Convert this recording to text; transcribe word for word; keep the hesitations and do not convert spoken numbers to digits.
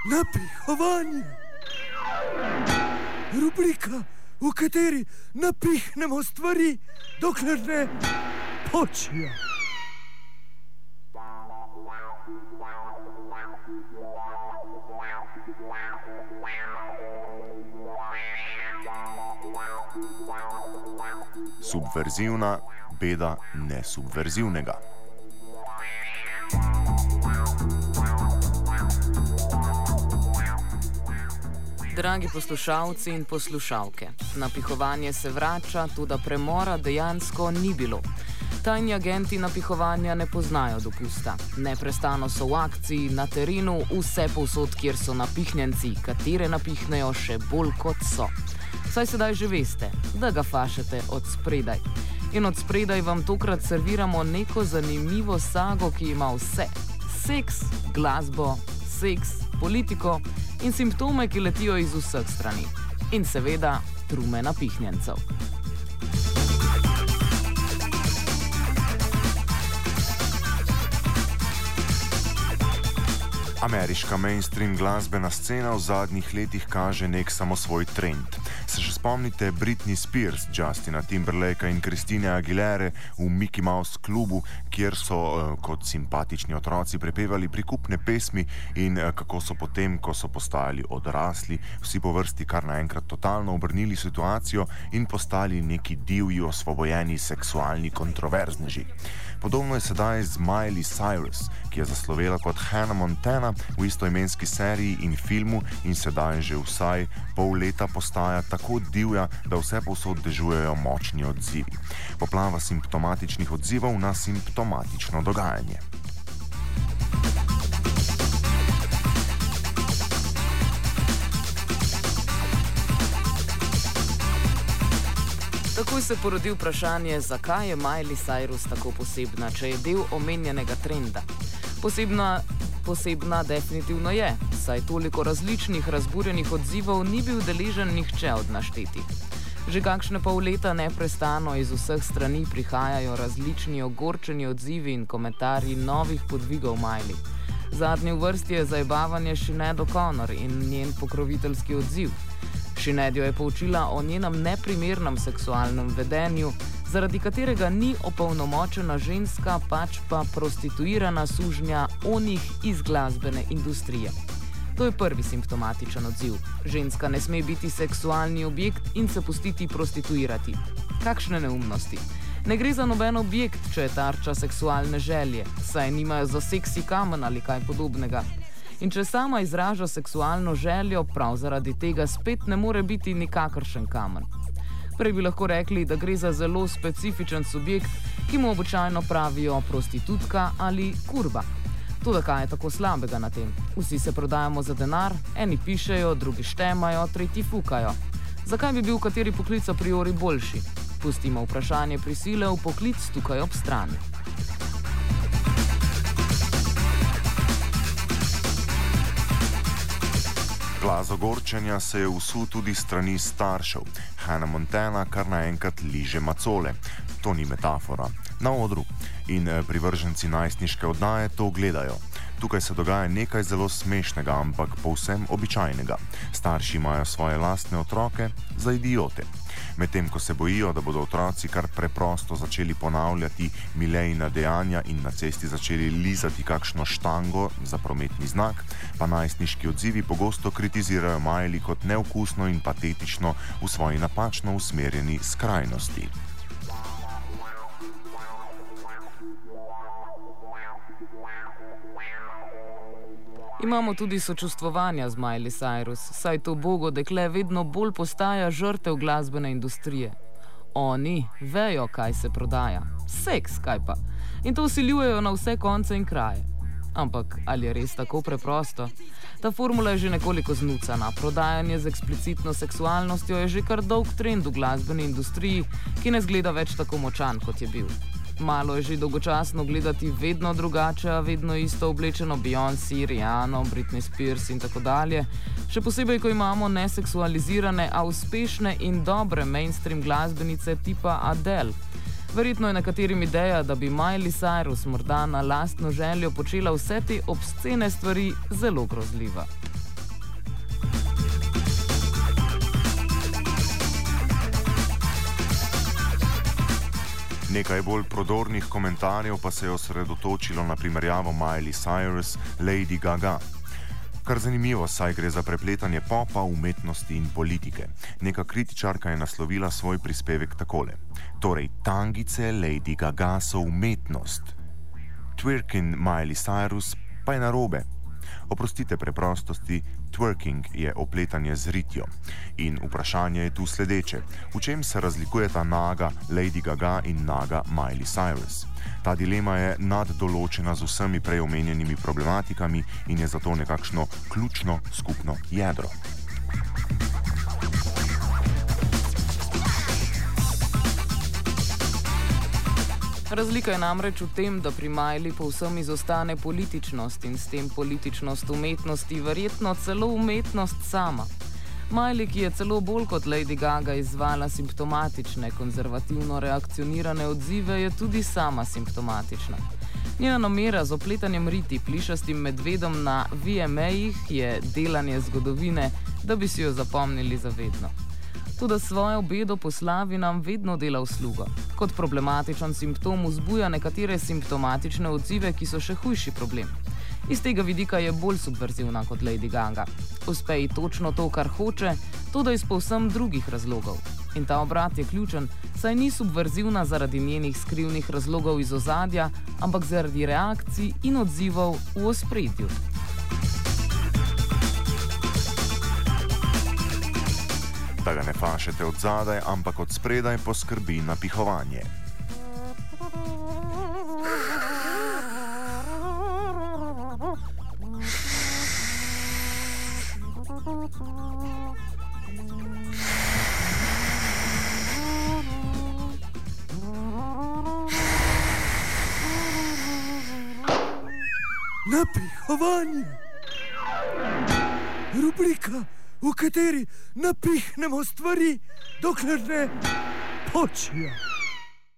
Napihovanje. Rubrika, v kateri napihnemo stvari, dokler ne počijo. Subverzivna beda nesubverzivnega. Dragi poslušalci in poslušalke, napihovanje se vrača, tudi premora dejansko ni bilo. Tajni agenti napihovanja ne poznajo dopusta. Neprestano so v akciji, na terenu, vse povsod, kjer so napihnjenci, katere napihnejo še bolj kot so. Saj sedaj že veste, da ga fašete od spredaj. In od spredaj vam tokrat serviramo neko zanimivo sago, ki ima vse. Seks, glasbo, seks, politiko in simptome, ki letijo iz vseh strani. In seveda trume napihnjencev. Ameriška mainstream glasbena scena v zadnjih letih kaže nek samosvoj trend. Se še spomnite Britney Spears, Justina Timberlakea in Christine Aguilere v Mickey Mouse klubu, kjer so uh, kot simpatični otroci prepevali prikupne pesmi in uh, kako so potem, ko so postajali odrasli, vsi po vrsti kar naenkrat totalno obrnili situacijo in postali neki divji, osvobojeni seksualni kontroverzneži. Podobno je sedaj z Miley Cyrus, ki je zaslovela kot Hannah Montana v istoimenski seriji in filmu in sedaj že vsaj pol leta postaja tako divja, da vse povsod dežujejo močni odzivi. Poplava simptomatičnih odzivov na simptomatično dogajanje. Takoj se porodi vprašanje, zakaj je Miley Cyrus tako posebna, če je del omenjenega trenda. Posebna, posebna definitivno je, saj toliko različnih razburjenih odzivov ni bil deležen nihče od naštetih. Že kakšne pol leta neprestano iz vseh strani prihajajo različni ogorčeni odzivi in komentarji novih podvigov Miley. Zadnji v vrsti je zajebavanje Sinead O'Connor in njen pokroviteljski odziv. Sinead jo je poučila o njenem neprimernem seksualnem vedenju, zaradi katerega ni opolnomočena ženska, pač pa prostituirana sužnja onih iz glasbene industrije. To je prvi simptomatičen odziv. Ženska ne sme biti seksualni objekt in se pustiti prostituirati. Kakšne neumnosti! Ne gre za noben objekt, če je tarča seksualne želje, saj nimajo za seksi kamen ali kaj podobnega. In če sama izraža seksualno željo, prav zaradi tega spet ne more biti nikakršen kamen. Prej bi lahko rekli, da gre za zelo specifičen subjekt, ki mu običajno pravijo prostitutka ali kurba. Toda kaj je tako slabega na tem? Vsi se prodajamo za denar, eni pišejo, drugi štemajo, tretji fukajo. Zakaj bi bil kateri poklic a priori boljši? Pustimo vprašanje prisile v poklic tukaj ob strani. Plaz ogorčenja se je vsul tudi strani staršev. Hannah Montana kar naenkrat liže macole. To ni metafora. Na odru. In privrženci najstniške oddaje to gledajo. Tukaj se dogaja nekaj zelo smešnega, ampak povsem običajnega. Starši imajo svoje lastne otroke za idiote. Medtem ko se bojijo, da bodo otroci kar preprosto začeli ponavljati milejna dejanja in na cesti začeli lizati kakšno štango za prometni znak, pa najstniški odzivi pogosto kritizirajo Miley kot neokusno in patetično v svoji napačno usmerjeni skrajnosti. Imamo tudi sočustvovanja z Miley Cyrus, saj to bogo dekle vedno bolj postaja žrtev glasbene industrije. Oni vejo, kaj se prodaja. Seks, kaj pa. In to vsiljujejo na vse konce in kraje. Ampak ali je res tako preprosto? Ta formula je že nekoliko znucana. Prodajanje z eksplicitno seksualnostjo je že kar dolg trend v glasbeni industriji, ki ne zgleda več tako močan, kot je bil. Malo je že dolgočasno gledati vedno drugače, a vedno isto oblečeno Beyoncé, Rihanna, Britney Spears in tako dalje. Še posebej, ko imamo neseksualizirane, a uspešne in dobre mainstream glasbenice tipa Adele. Verjetno je nekaterim ideja, da bi Miley Cyrus morda na lastno željo počela vse te obscene stvari, zelo grozljiva. Nekaj bolj prodornih komentarjev pa se je osredotočilo na primerjavo Miley Cyrus, Lady Gaga. Kar zanimivo, saj gre za prepletanje popa, umetnosti in politike. Neka kritičarka je naslovila svoj prispevek takole. Torej, tangice Lady Gaga so umetnost. Twerking Miley Cyrus pa je narobe. Oprostite preprostosti, twerking je opletanje z ritjo. In vprašanje je tu sledeče. V čem se razlikujeta naga Lady Gaga in naga Miley Cyrus? Ta dilema je naddoločena z vsemi prej omenjenimi problematikami in je zato nekakšno ključno skupno jedro. Razlika je namreč v tem, da pri Miley povsem izostane političnost in s tem političnost umetnosti, verjetno celo umetnost sama. Miley, ki je celo bolj kot Lady Gaga izvala simptomatične, konzervativno reakcionirane odzive, je tudi sama simptomatična. Njena namera z opletanjem riti, plišastim medvedom na V M A-jih je delanje zgodovine, da bi si jo zapomnili zavedno. Toda svojo bedo po slavi nam vedno dela uslugo. Kot problematičen simptom vzbuja nekatere simptomatične odzive, ki so še hujši problem. Iz tega vidika je bolj subverzivna kot Lady Gaga. Uspe ji točno to, kar hoče, toda iz povsem drugih razlogov. In ta obrat je ključen, saj ni subverzivna zaradi njenih skrivnih razlogov iz ozadja, ampak zaradi reakcij in odzivov v ospredju. Da ga ne fašete od zadaj, ampak od spredaj poskrbi napihovanje. Napihovanje. Rubrika, v kateri napihnemo stvari, dokler ne počijo.